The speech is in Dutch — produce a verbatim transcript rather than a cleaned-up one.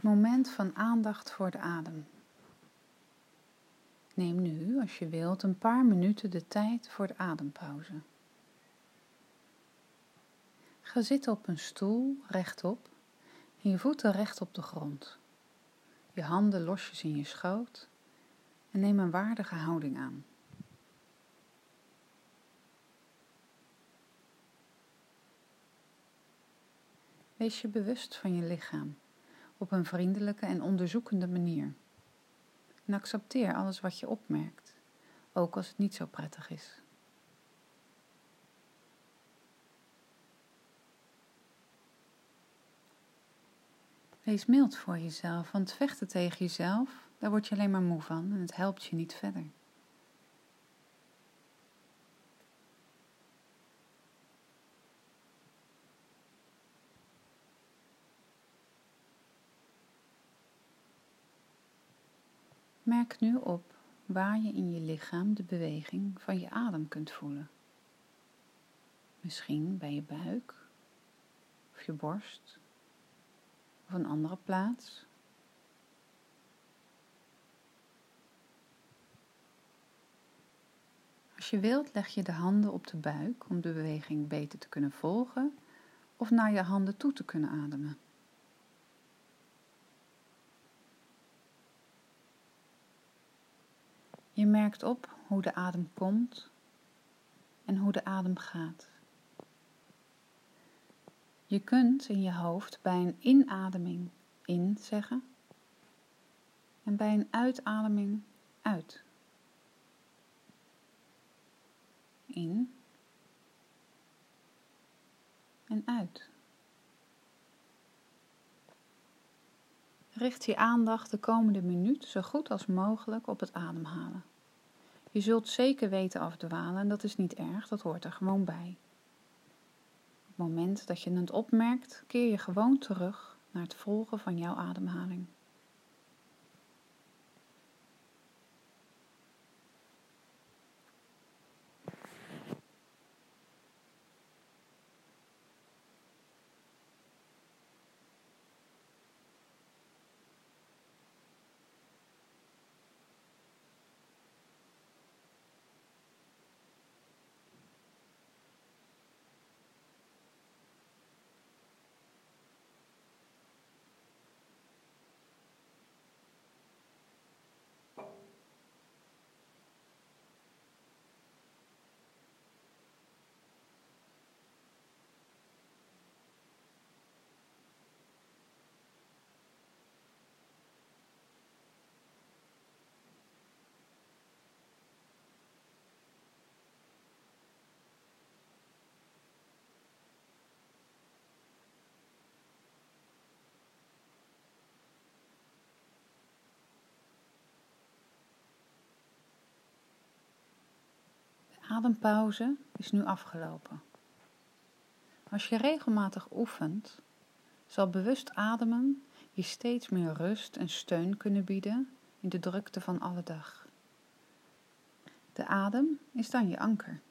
moment van aandacht voor de adem. Neem nu, als je wilt, een paar minuten de tijd voor de adempauze. Ga zitten op een stoel, rechtop, en je voeten recht op de grond. Je handen losjes in je schoot en neem een waardige houding aan. Wees je bewust van je lichaam op een vriendelijke en onderzoekende manier. En accepteer alles wat je opmerkt, ook als het niet zo prettig is. Wees mild voor jezelf, want vechten tegen jezelf, daar word je alleen maar moe van en het helpt je niet verder. Merk nu op waar je in je lichaam de beweging van je adem kunt voelen. Misschien bij je buik, of je borst, of een andere plaats. Als je wilt, leg je de handen op de buik om de beweging beter te kunnen volgen, of naar je handen toe te kunnen ademen. Je merkt op hoe de adem komt en hoe de adem gaat. Je kunt in je hoofd bij een inademing in zeggen en bij een uitademing uit. In en uit. Richt je aandacht de komende minuut zo goed als mogelijk op het ademhalen. Je zult zeker weten afdwalen en dat is niet erg, dat hoort er gewoon bij. Op het moment dat je het opmerkt, keer je gewoon terug naar het volgen van jouw ademhaling. De adempauze is nu afgelopen. Als je regelmatig oefent, zal bewust ademen je steeds meer rust en steun kunnen bieden in de drukte van alle dag. De adem is dan je anker.